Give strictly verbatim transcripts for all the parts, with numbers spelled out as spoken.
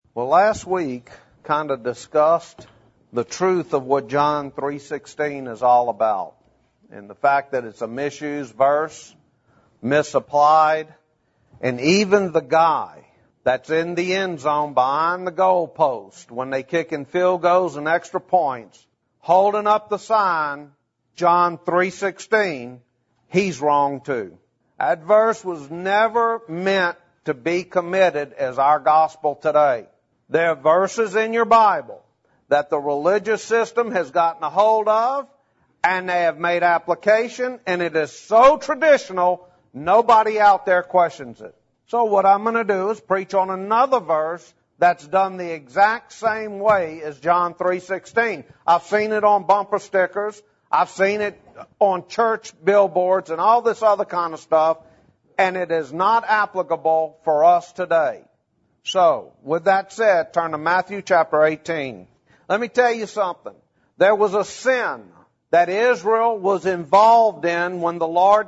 Well, last week kind of discussed the truth of what John three sixteen is all about, and the fact that it's a misused verse, misapplied, and even the guy that's in the end zone behind the goal post when they kick in field goals and extra points, holding up the sign, John three sixteen, he's wrong too. That verse was never meant to be committed as our gospel today. There are verses in your Bible that the religious system has gotten a hold of, and they have made application, and it is so traditional, nobody out there questions it. So what I'm going to do is preach on another verse that's done the exact same way as John three sixteen. I've seen it on bumper stickers. I've seen it on church billboards and all this other kind of stuff, and it is not applicable for us today. So, with that said, turn to Matthew chapter eighteen. Let me tell you something. There was a sin that Israel was involved in when the Lord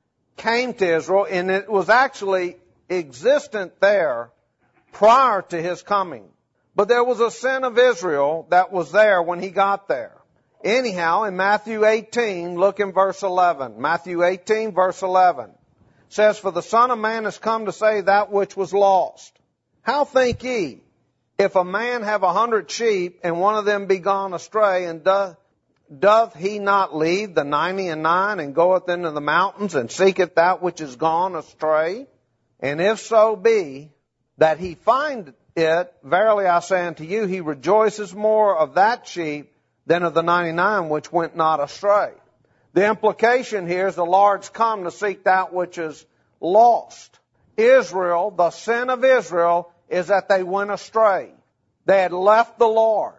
came to Israel, and it was actually existent there prior to His coming. But there was a sin of Israel that was there when He got there. Anyhow, in Matthew eighteen, look in verse eleven. Matthew eighteen, verse eleven. It says, "For the Son of Man has come to save that which was lost. How think ye, if a man have a hundred sheep, and one of them be gone astray, and doth, doth he not leave the ninety and nine, and goeth into the mountains, and seeketh that which is gone astray? And if so be that he find it, verily I say unto you, he rejoices more of that sheep than of the ninety-nine which went not astray." The implication here is the Lord's come to seek that which is lost. Israel, the sin of Israel, is that they went astray. They had left the Lord.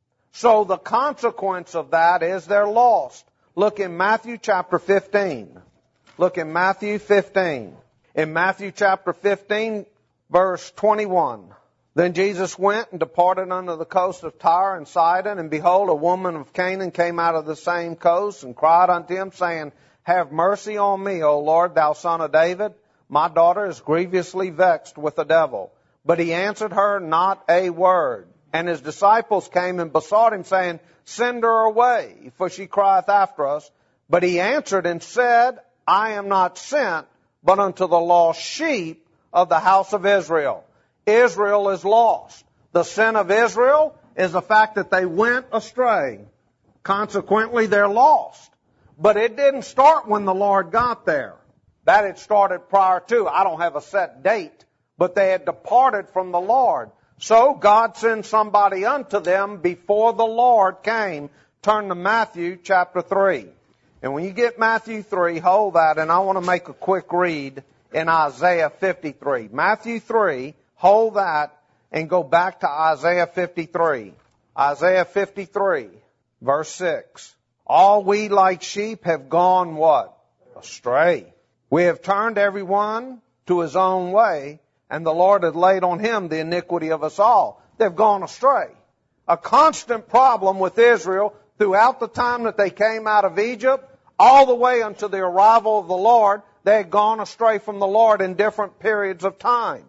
So the consequence of that is they're lost. Look in Matthew chapter fifteen. Look in Matthew fifteen. In Matthew chapter fifteen, verse twenty-one. "Then Jesus went and departed unto the coast of Tyre and Sidon, and behold, a woman of Canaan came out of the same coast, and cried unto him, saying, Have mercy on me, O Lord, thou son of David. My daughter is grievously vexed with the devil. But he answered her not a word. And his disciples came and besought him, saying, Send her away, for she crieth after us. But he answered and said, I am not sent, but unto the lost sheep of the house of Israel." Israel is lost. The sin of Israel is the fact that they went astray. Consequently, they're lost. But it didn't start when the Lord got there. That had started prior to. I don't have a set date, but they had departed from the Lord. So God sent somebody unto them before the Lord came. Turn to Matthew chapter three. And when you get Matthew three, hold that, and I want to make a quick read in Isaiah fifty-three. Matthew three, hold that, and go back to Isaiah fifty-three. Isaiah fifty-three, verse six. "All we like sheep have gone" what? Astray. "We have turned every one to his own way, and the Lord hath laid on him the iniquity of us all." They've gone astray. A constant problem with Israel throughout the time that they came out of Egypt, all the way until the arrival of the Lord. They had gone astray from the Lord in different periods of time.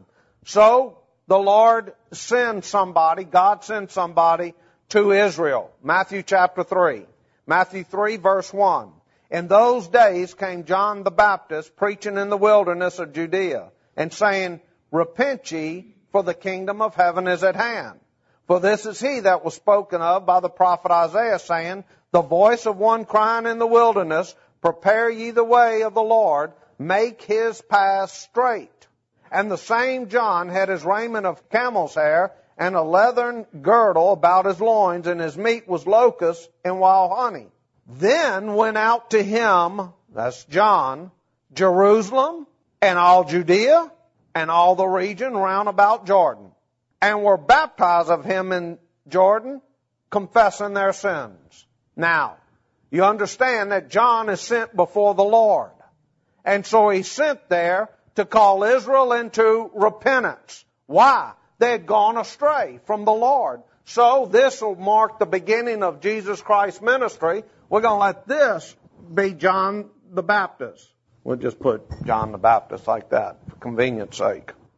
So the Lord sends somebody, God sends somebody to Israel. Matthew chapter three. Matthew three, verse one. "In those days came John the Baptist preaching in the wilderness of Judea, and saying, Repent ye, for the kingdom of heaven is at hand. For this is he that was spoken of by the prophet Isaiah, saying, The voice of one crying in the wilderness, Prepare ye the way of the Lord, make his path straight. And the same John had his raiment of camel's hair, and a leathern girdle about his loins, and his meat was locusts and wild honey. Then went out to him," that's John, "Jerusalem, and all Judea, and all the region round about Jordan, and were baptized of him in Jordan, confessing their sins." Now, you understand that John is sent before the Lord. And so he's sent there to call Israel into repentance. Why? They had gone astray from the Lord. So this will mark the beginning of Jesus Christ's ministry. We're going to let this be John the Baptist. We'll just put John the Baptist like that for convenience sake.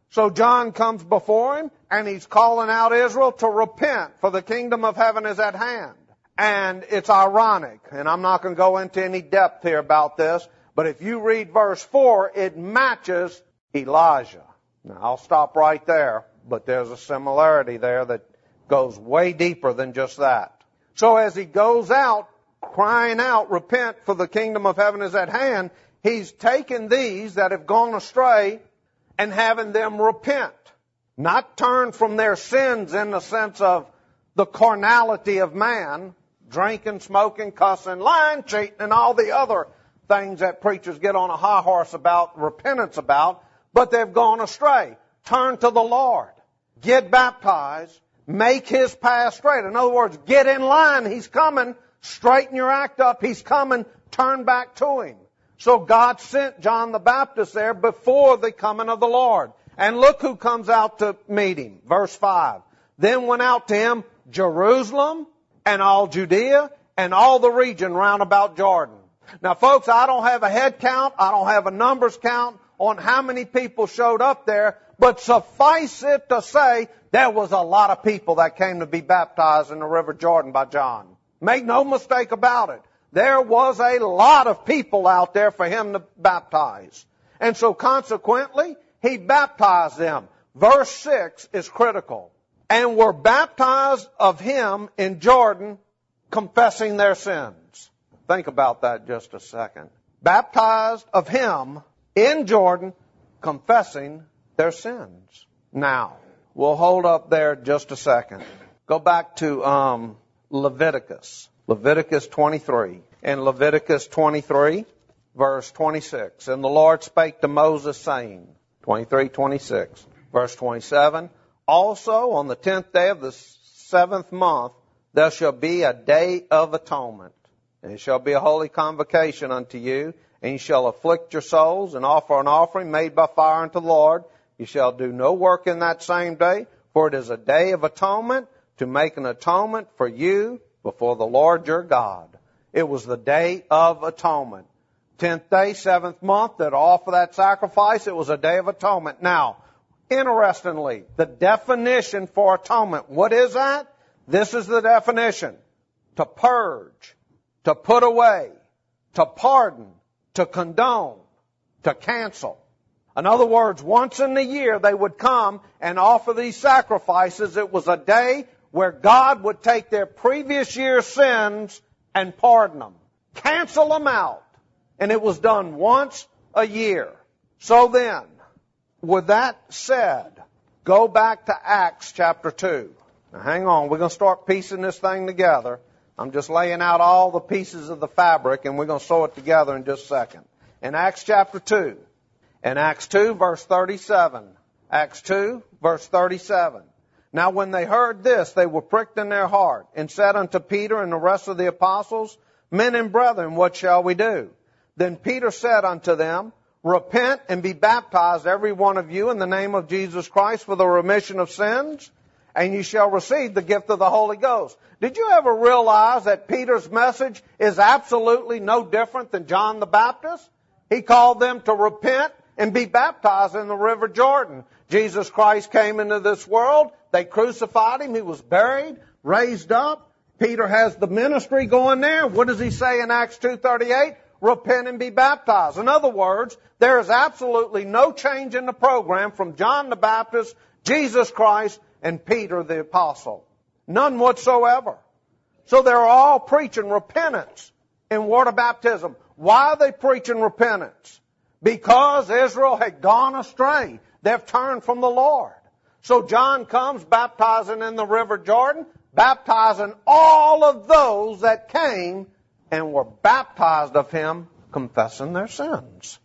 So John comes before him, and he's calling out Israel to repent, for the kingdom of heaven is at hand. And it's ironic, and I'm not going to go into any depth here about this, but if you read verse four, it matches Elijah. Now, I'll stop right there, but there's a similarity there that goes way deeper than just that. So as he goes out, crying out, repent, for the kingdom of heaven is at hand, he's taken these that have gone astray and having them repent. Not turn from their sins in the sense of the carnality of man, drinking, smoking, cussing, lying, cheating, and all the other things that preachers get on a high horse about, repentance about, but they've gone astray. Turn to the Lord. Get baptized. Make His path straight. In other words, get in line. He's coming. Straighten your act up. He's coming. Turn back to Him. So God sent John the Baptist there before the coming of the Lord. And look who comes out to meet Him. Verse five. Then went out to Him Jerusalem and all Judea and all the region round about Jordan. Now, folks, I don't have a head count. I don't have a numbers count on how many people showed up there. But suffice it to say, there was a lot of people that came to be baptized in the River Jordan by John. Make no mistake about it. There was a lot of people out there for him to baptize. And so consequently, he baptized them. Verse six is critical. And were baptized of him in Jordan, confessing their sins. Think about that just a second. Baptized of him in Jordan, confessing their sins. Now, we'll hold up there just a second. Go back to um, Leviticus. Leviticus twenty-three. In Leviticus twenty-three, verse twenty-six. And the Lord spake to Moses, saying, twenty-three, twenty-six. Verse twenty-seven. Also on the tenth day of the seventh month, there shall be a day of atonement. And it shall be a holy convocation unto you. And you shall afflict your souls and offer an offering made by fire unto the Lord. You shall do no work in that same day, for it is a day of atonement to make an atonement for you before the Lord your God. It was the day of atonement. Tenth day, seventh month, that offer that sacrifice, it was a day of atonement. Now, interestingly, the definition for atonement, what is that? This is the definition. To purge, to put away, to pardon, to condone, to cancel. In other words, once in the year they would come and offer these sacrifices. It was a day where God would take their previous year's sins and pardon them, cancel them out. And it was done once a year. So then, with that said, go back to Acts chapter two. Now hang on, we're going to start piecing this thing together. I'm just laying out all the pieces of the fabric, and we're going to sew it together in just a second. In Acts chapter two, in Acts two, verse thirty-seven. Acts two, verse thirty-seven. Now when they heard this, they were pricked in their heart, and said unto Peter and the rest of the apostles, Men and brethren, what shall we do? Then Peter said unto them, Repent and be baptized, every one of you, in the name of Jesus Christ for the remission of sins, and you shall receive the gift of the Holy Ghost. Did you ever realize that Peter's message is absolutely no different than John the Baptist? He called them to repent and be baptized in the River Jordan. Jesus Christ came into this world. They crucified Him. He was buried, raised up. Peter has the ministry going there. What does he say in Acts two thirty-eight? Repent and be baptized. In other words, there is absolutely no change in the program from John the Baptist, Jesus Christ, and Peter the Apostle. None whatsoever. So they're all preaching repentance in water baptism. Why are they preaching repentance? Because Israel had gone astray. They've turned from the Lord. So John comes baptizing in the River Jordan, baptizing all of those that came and were baptized of him, confessing their sins.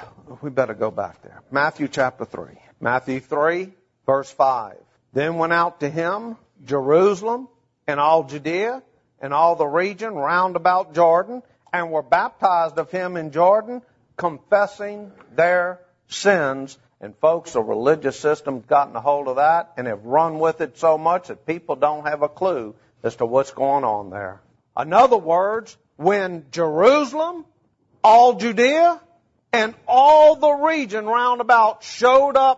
We better go back there. Matthew chapter three. Matthew three, verse five. Then went out to him Jerusalem and all Judea and all the region round about Jordan, and were baptized of him in Jordan, confessing their sins. And folks, the religious system's gotten a hold of that and have run with it so much that people don't have a clue as to what's going on there. In other words, when Jerusalem, all Judea, and all the region round about showed up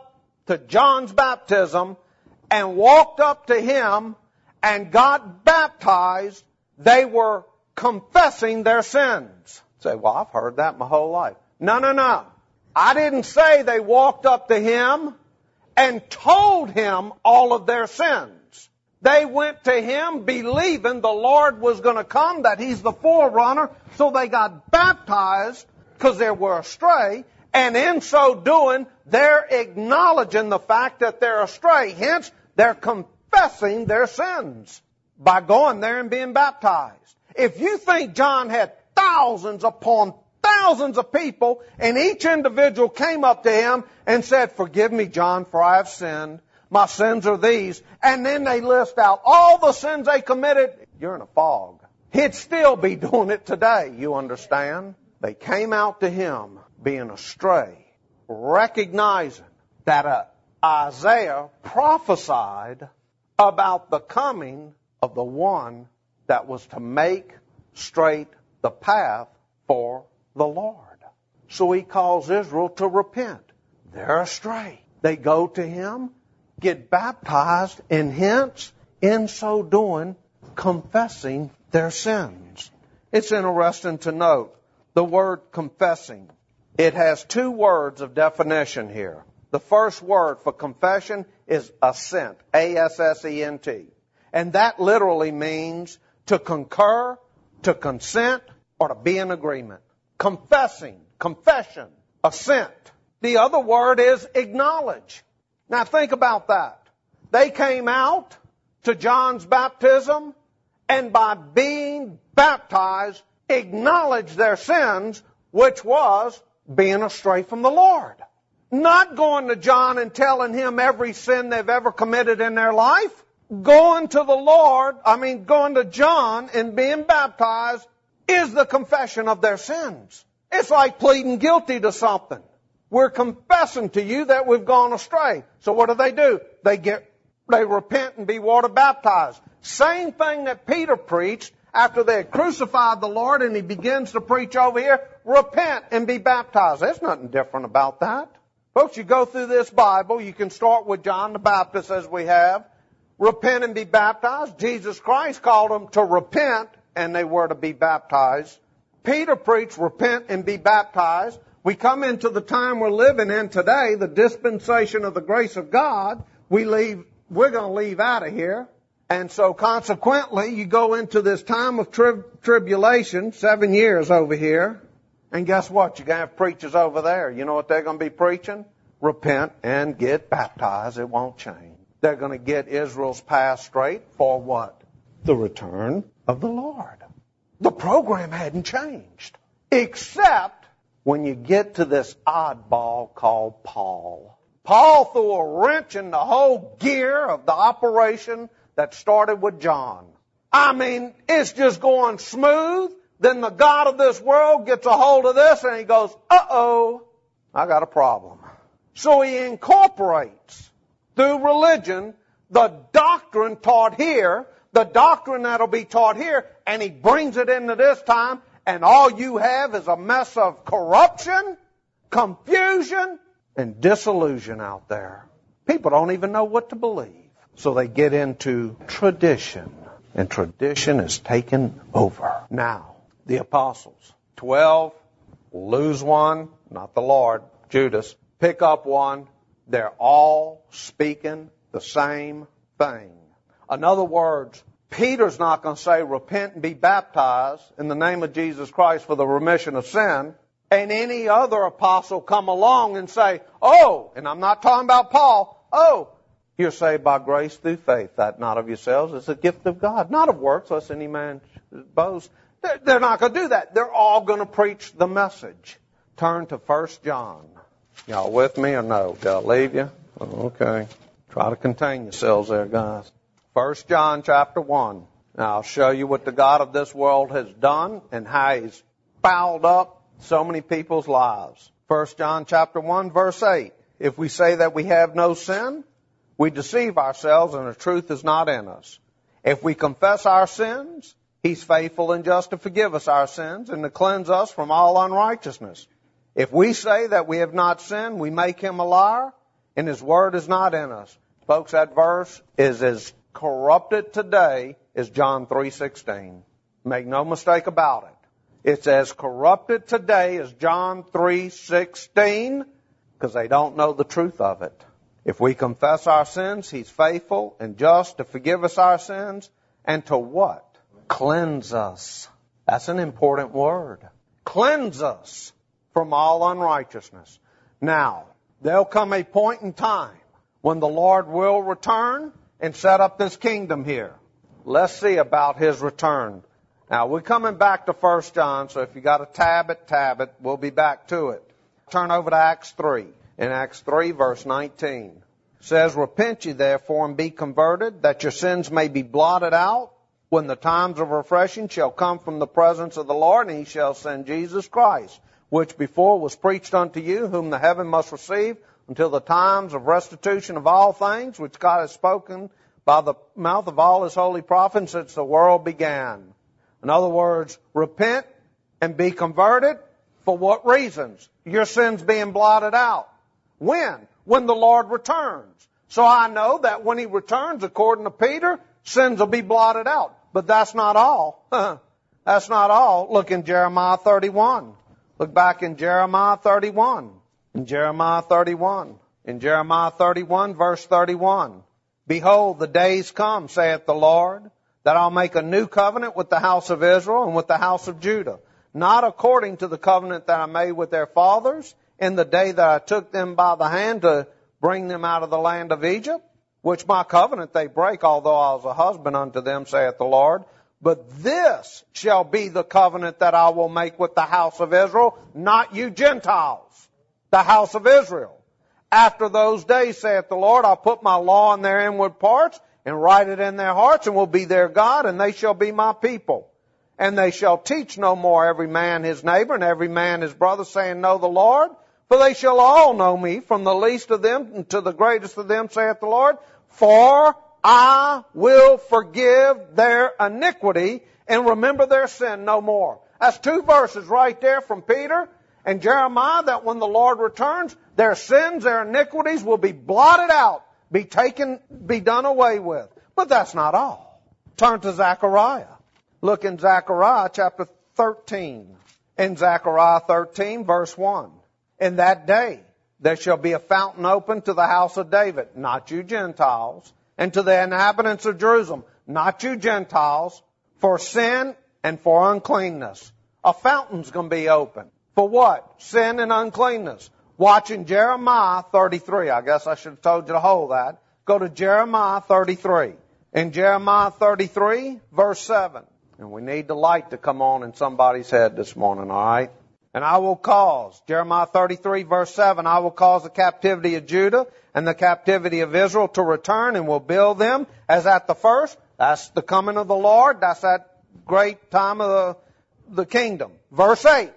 to John's baptism and walked up to him and got baptized, they were confessing their sins. Say, well, I've heard that my whole life. No, no, no. I didn't say they walked up to him and told him all of their sins. They went to him believing the Lord was going to come, that he's the forerunner, so they got baptized because they were astray, and in so doing, they're acknowledging the fact that they're astray. Hence, they're confessing their sins by going there and being baptized. If you think John had thousands upon thousands of people, and each individual came up to him and said, forgive me, John, for I have sinned. My sins are these. And then they list out all the sins they committed. You're in a fog. He'd still be doing it today, you understand? They came out to him being astray, recognizing that uh, Isaiah prophesied about the coming of the one that was to make straight the path for the Lord. So he calls Israel to repent. They're astray. They go to him, get baptized, and hence, in so doing, confessing their sins. It's interesting to note the word confessing. It has two words of definition here. The first word for confession is assent, A S S E N T. And that literally means to concur, to consent, or to be in agreement. Confessing, confession, assent. The other word is acknowledge. Now think about that. They came out to John's baptism, and by being baptized, acknowledged their sins, which was being astray from the Lord. Not going to John and telling him every sin they've ever committed in their life. Going to the Lord, I mean going to John and being baptized is the confession of their sins. It's like pleading guilty to something. We're confessing to you that we've gone astray. So what do they do? They get, they repent and be water baptized. Same thing that Peter preached after they had crucified the Lord, and he begins to preach over here, repent and be baptized. There's nothing different about that. Folks, you go through this Bible, you can start with John the Baptist as we have. Repent and be baptized. Jesus Christ called them to repent, and they were to be baptized. Peter preached, repent and be baptized. We come into the time we're living in today, the dispensation of the grace of God. We leave, we're going to leave out of here. And so consequently, you go into this time of tri- tribulation, seven years over here. And guess what? You're going to have preachers over there. You know what they're going to be preaching? Repent and get baptized. It won't change. They're going to get Israel's path straight for what? The return of the Lord. The program hadn't changed. Except when you get to this oddball called Paul. Paul threw a wrench in the whole gear of the operation that started with John. I mean, it's just going smooth. Then the God of this world gets a hold of this and he goes, uh-oh, I got a problem. So he incorporates through religion the doctrine taught here, the doctrine that'll be taught here, and he brings it into this time, and all you have is a mess of corruption, confusion, and disillusion out there. People don't even know what to believe. So they get into tradition, and tradition is taken over. Now, the apostles, twelve, lose one, not the Lord, Judas, pick up one, they're all speaking the same thing. In other words, Peter's not going to say, repent and be baptized in the name of Jesus Christ for the remission of sin. And any other apostle come along and say, oh, and I'm not talking about Paul, oh, you're saved by grace through faith, that not of yourselves, it's a gift of God, not of works, lest any man boast. They're not going to do that. They're all going to preach the message. Turn to First John. Y'all with me or no? Did I leave you? Okay. Try to contain yourselves there, guys. First John chapter one. Now I'll show you what the God of this world has done and how he's fouled up so many people's lives. First John chapter one verse eight. If we say that we have no sin, we deceive ourselves and the truth is not in us. If we confess our sins, he's faithful and just to forgive us our sins and to cleanse us from all unrighteousness. If we say that we have not sinned, we make him a liar and His Word is not in us. Folks, that verse is as corrupted today as John three sixteen. Make no mistake about it. It's as corrupted today as John three sixteen because they don't know the truth of it. If we confess our sins, He's faithful and just to forgive us our sins and to what? Cleanse us. That's an important word. Cleanse us from all unrighteousness. Now, there'll come a point in time when the Lord will return and set up this kingdom here. Let's see about His return. Now, we're coming back to First John, so if you got a tab it, tab it. We'll be back to it. Turn over to Acts three. In Acts three, verse nineteen, it says, Repent ye therefore and be converted, that your sins may be blotted out, when the times of refreshing shall come from the presence of the Lord, and He shall send Jesus Christ, which before was preached unto you, whom the heaven must receive, until the times of restitution of all things, which God has spoken by the mouth of all His holy prophets since the world began. In other words, repent and be converted. For what reasons? Your sins being blotted out. When? When the Lord returns. So I know that when He returns, according to Peter, sins will be blotted out. But that's not all. That's not all. Look in Jeremiah thirty-one. Look back in Jeremiah thirty-one. In Jeremiah thirty-one. In Jeremiah thirty-one, verse thirty-one. Behold, the days come, saith the Lord, that I'll make a new covenant with the house of Israel and with the house of Judah, not according to the covenant that I made with their fathers in the day that I took them by the hand to bring them out of the land of Egypt, which my covenant they break, although I was a husband unto them, saith the Lord. But this shall be the covenant that I will make with the house of Israel, not you Gentiles, the house of Israel. After those days, saith the Lord, I'll put my law in their inward parts and write it in their hearts, and will be their God, and they shall be my people. And they shall teach no more every man his neighbor and every man his brother, saying, Know the Lord. For they shall all know me, from the least of them to the greatest of them, saith the Lord. For I will forgive their iniquity and remember their sin no more. That's two verses right there from Peter and Jeremiah, that when the Lord returns, their sins, their iniquities will be blotted out, be taken, be done away with. But that's not all. Turn to Zechariah. Look in Zechariah chapter thirteen. In Zechariah thirteen, verse one. In that day there shall be a fountain open to the house of David, not you Gentiles, and to the inhabitants of Jerusalem, not you Gentiles, for sin and for uncleanness. A fountain's going to be open. For what? Sin and uncleanness. Watch in Jeremiah thirty-three. I guess I should have told you to hold that. Go to Jeremiah thirty-three. In Jeremiah thirty-three, verse seven. And we need the light to come on in somebody's head this morning, all right? And I will cause, Jeremiah thirty-three, verse seven, I will cause the captivity of Judah and the captivity of Israel to return, and will build them as at the first. That's the coming of the Lord. That's that great time of the, the kingdom. Verse eight.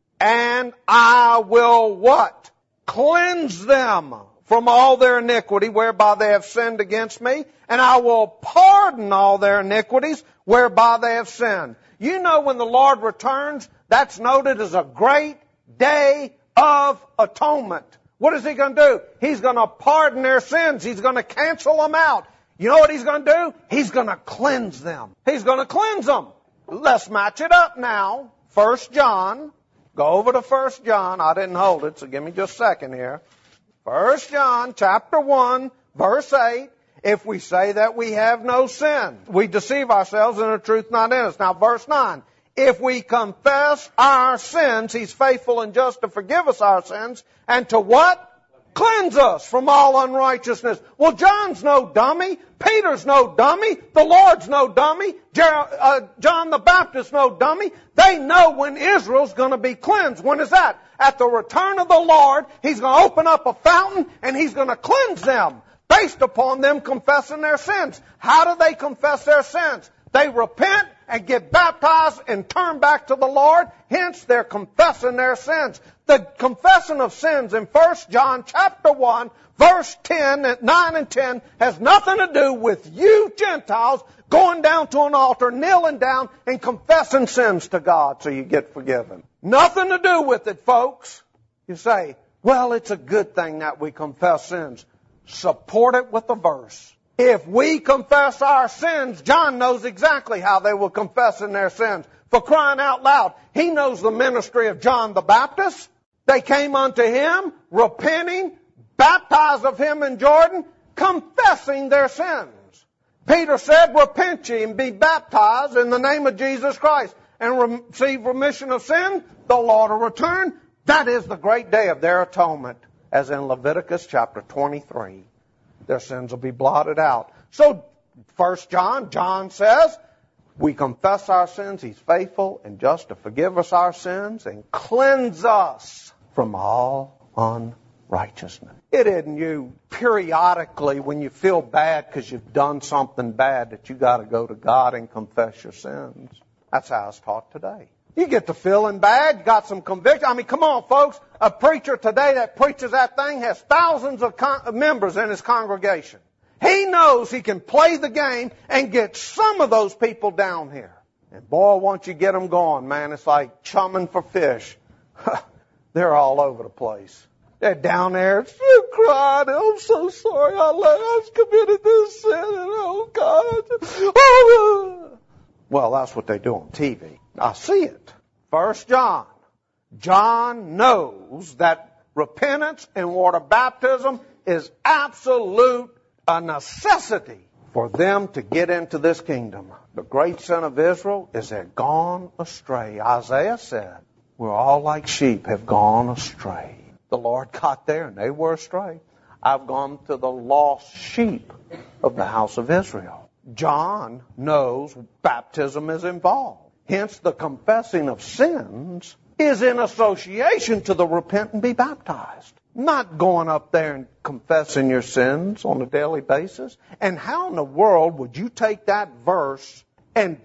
And I will what? Cleanse them from all their iniquity whereby they have sinned against me, and I will pardon all their iniquities whereby they have sinned. You know, when the Lord returns, that's noted as a great day of atonement. What is He going to do? He's going to pardon their sins. He's going to cancel them out. You know what He's going to do? He's going to cleanse them. He's going to cleanse them. Let's match it up now. First John. Go over to First John. I didn't hold it, so give me just a second here. First John chapter one, verse eight. If we say that we have no sin, we deceive ourselves and the truth not in us. Now verse nine. If we confess our sins, He's faithful and just to forgive us our sins and to what? Cleanse us from all unrighteousness. Well, John's no dummy. Peter's no dummy. The Lord's no dummy. Jer- uh, John the Baptist's no dummy. They know when Israel's going to be cleansed. When is that? At the return of the Lord, He's going to open up a fountain and He's going to cleanse them based upon them confessing their sins. How do they confess their sins? They repent and get baptized and turn back to the Lord. Hence, they're confessing their sins. The confession of sins in First John chapter one, verse ten, nine and ten has nothing to do with you Gentiles going down to an altar, kneeling down and confessing sins to God so you get forgiven. Nothing to do with it, folks. You say, Well, it's a good thing that we confess sins. Support it with a verse. If we confess our sins, John knows exactly how they will confess in their sins. For crying out loud, he knows the ministry of John the Baptist. They came unto him, repenting, baptized of him in Jordan, confessing their sins. Peter said, repent ye and be baptized in the name of Jesus Christ and receive remission of sin. The Lord will return. That is the great day of their atonement, as in Leviticus chapter twenty-three. Their sins will be blotted out. So, First John, John says, we confess our sins. He's faithful and just to forgive us our sins and cleanse us from all unrighteousness. It isn't you periodically when you feel bad because you've done something bad that you got to go to God and confess your sins. That's how it's taught today. You get to feeling bad, you got some conviction. I mean, come on, folks. A preacher today that preaches that thing has thousands of con- members in his congregation. He knows he can play the game and get some of those people down here. And boy, once you get them going, man, it's like chumming for fish. They're all over the place. They're down there, so crying, I'm so sorry, I let us committed this sin, and oh God. Oh. Well, that's what they do on T V. I see it. First John. John knows that repentance and water baptism is absolute a necessity for them to get into this kingdom. The great sin of Israel is they're gone astray. Isaiah said, we're all like sheep have gone astray. The Lord got there and they were astray. I've gone to the lost sheep of the house of Israel. John knows baptism is involved. Hence, the confessing of sins is in association to the repent and be baptized. Not going up there and confessing your sins on a daily basis. And how in the world would you take that verse and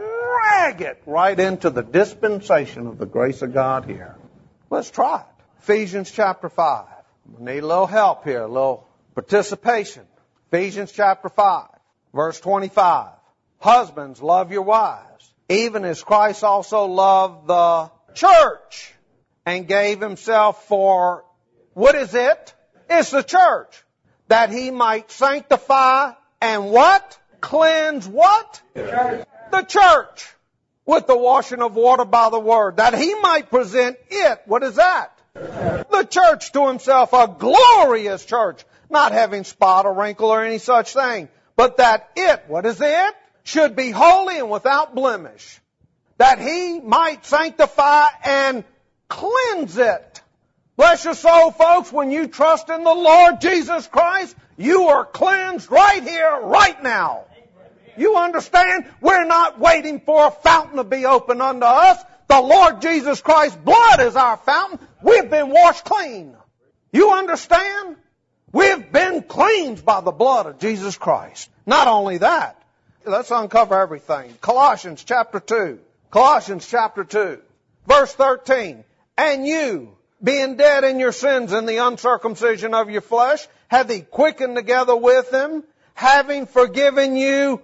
drag it right into the dispensation of the grace of God here? Let's try it. Ephesians chapter five. We need a little help here, a little participation. Ephesians chapter five, verse twenty-five. Husbands, love your wives, even as Christ also loved the church and gave himself for, what is it? It's the church. That he might sanctify and what? Cleanse what? The church. The church. With the washing of water by the word. That he might present it, what is that? The church to himself, a glorious church, not having spot or wrinkle or any such thing, but that it, what is it? Should be holy and without blemish, that he might sanctify and cleanse it. Bless your soul, folks, when you trust in the Lord Jesus Christ, you are cleansed right here, right now. You understand? We're not waiting for a fountain to be opened unto us. The Lord Jesus Christ's blood is our fountain. We've been washed clean. You understand? We've been cleansed by the blood of Jesus Christ. Not only that, let's uncover everything. Colossians chapter two. Colossians chapter two, verse thirteen. And you, being dead in your sins and the uncircumcision of your flesh, hath he quickened together with him, having forgiven you.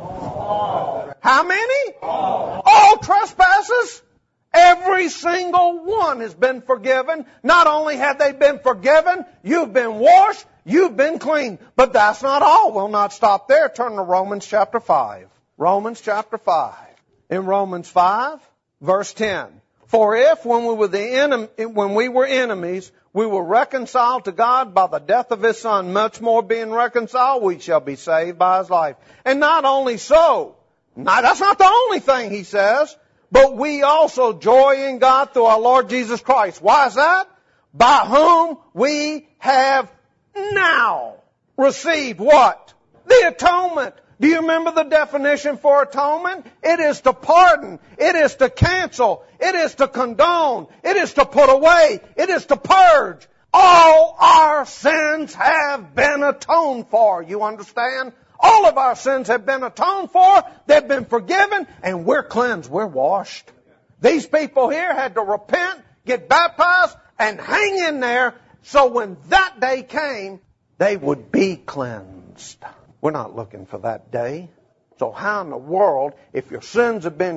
All. How many? All. All trespasses. Every single one has been forgiven. Not only have they been forgiven, you've been washed, you've been clean. But that's not all. We'll not stop there. Turn to Romans chapter five. Romans chapter five. In Romans five, verse ten. For if when we were the enem- when we were enemies, we were reconciled to God by the death of his Son, much more being reconciled, we shall be saved by his life. And not only so, not, that's not the only thing he says, but we also joy in God through our Lord Jesus Christ. Why is that? By whom we have now received what? The atonement. Do you remember the definition for atonement? It is to pardon. It is to cancel. It is to condone. It is to put away. It is to purge. All our sins have been atoned for. You understand? All of our sins have been atoned for. They've been forgiven. And we're cleansed. We're washed. These people here had to repent, get baptized, and hang in there. So when that day came, they would be cleansed. We're not looking for that day. So how in the world, if your sins have been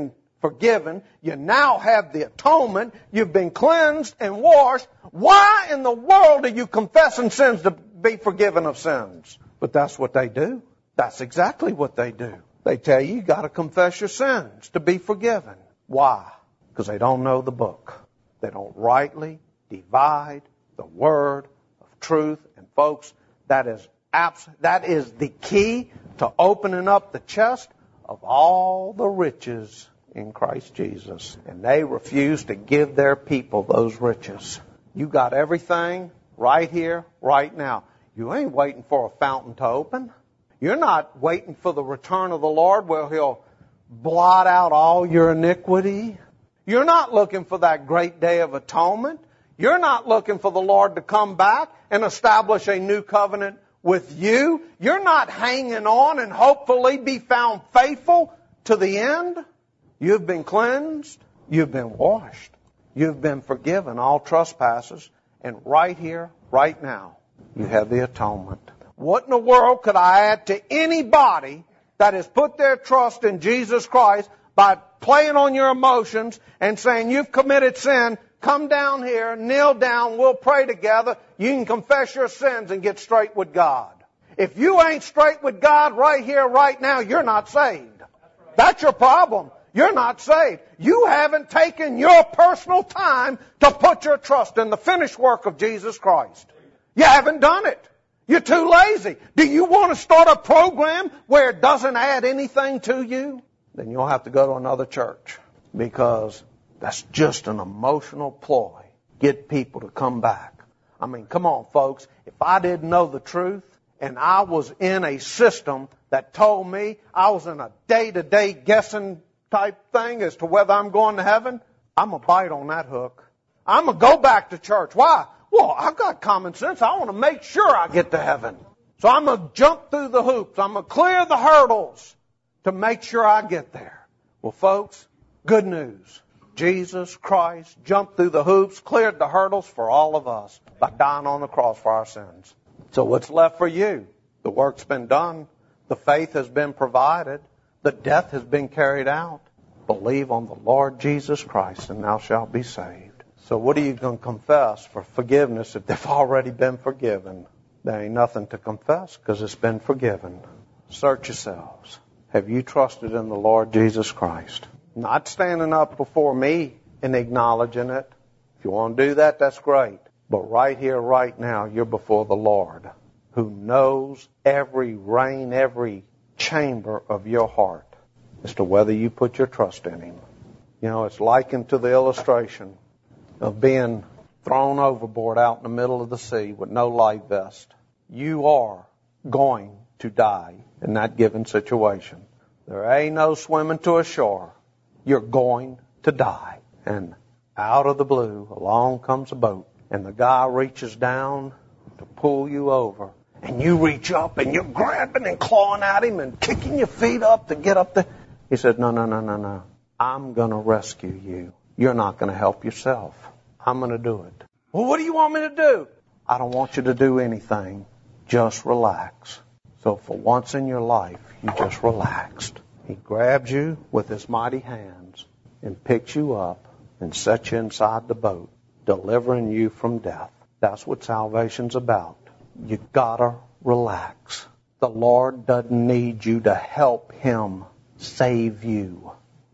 forgiven. You now have the atonement. You've been cleansed and washed. Why in the world are you confessing sins to be forgiven of sins? But that's what they do. That's exactly what they do. They tell you you got to confess your sins to be forgiven. Why? Because they don't know the book. They don't rightly divide the word of truth. And folks, that is abs- that is the key to opening up the chest of all the riches in Christ Jesus. And they refuse to give their people those riches. You got everything right here, right now. You ain't waiting for a fountain to open. You're not waiting for the return of the Lord where He'll blot out all your iniquity. You're not looking for that great day of atonement. You're not looking for the Lord to come back and establish a new covenant with you. You're not hanging on and hopefully be found faithful to the end. You've been cleansed. You've been washed. You've been forgiven all trespasses. And right here, right now, you have the atonement. What in the world could I add to anybody that has put their trust in Jesus Christ by playing on your emotions and saying, you've committed sin, come down here, kneel down, we'll pray together, you can confess your sins and get straight with God. If you ain't straight with God right here, right now, you're not saved. That's your problem. You're not saved. You haven't taken your personal time to put your trust in the finished work of Jesus Christ. You haven't done it. You're too lazy. Do you want to start a program where it doesn't add anything to you? Then you'll have to go to another church, because that's just an emotional ploy. Get people to come back. I mean, come on, folks. If I didn't know the truth and I was in a system that told me I was in a day-to-day guessing type thing as to whether I'm going to heaven, I'm going to bite on that hook. I'm going to go back to church. Why? Well, I've got common sense. I want to make sure I get to heaven. So I'm going to jump through the hoops. I'm going to clear the hurdles to make sure I get there. Well, folks, good news. Jesus Christ jumped through the hoops, cleared the hurdles for all of us by dying on the cross for our sins. So what's left for you? The work's been done. The faith has been provided. The death has been carried out. Believe on the Lord Jesus Christ and thou shalt be saved. So what are you going to confess for forgiveness if they've already been forgiven? There ain't nothing to confess because it's been forgiven. Search yourselves. Have you trusted in the Lord Jesus Christ? Not standing up before me and acknowledging it. If you want to do that, that's great. But right here, right now, you're before the Lord, who knows every reign, every chamber of your heart as to whether you put your trust in Him. You know, it's likened to the illustration of being thrown overboard out in the middle of the sea with no life vest. You are going to die in that given situation. There ain't no swimming to a shore. You're going to die. And out of the blue, along comes a boat, and the guy reaches down to pull you over. And you reach up and you're grabbing and clawing at him and kicking your feet up to get up there. He said, no, no, no, no, no. I'm going to rescue you. You're not going to help yourself. I'm going to do it. Well, what do you want me to do? I don't want you to do anything. Just relax. So for once in your life, you just relaxed. He grabs you with His mighty hands and picks you up and sets you inside the boat, delivering you from death. That's what salvation's about. You gotta relax. The Lord doesn't need you to help Him save you.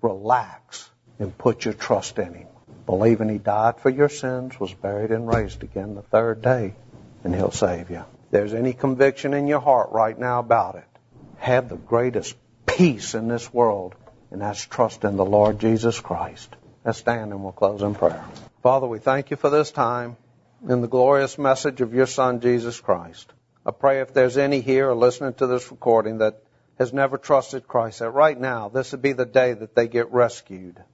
Relax and put your trust in Him. Believing He died for your sins, was buried and raised again the third day, and He'll save you. If there's any conviction in your heart right now about it, have the greatest peace in this world, and that's trust in the Lord Jesus Christ. Let's stand and we'll close in prayer. Father, we thank You for this time in the glorious message of Your Son, Jesus Christ. I pray if there's any here or listening to this recording that has never trusted Christ, that right now this would be the day that they get rescued.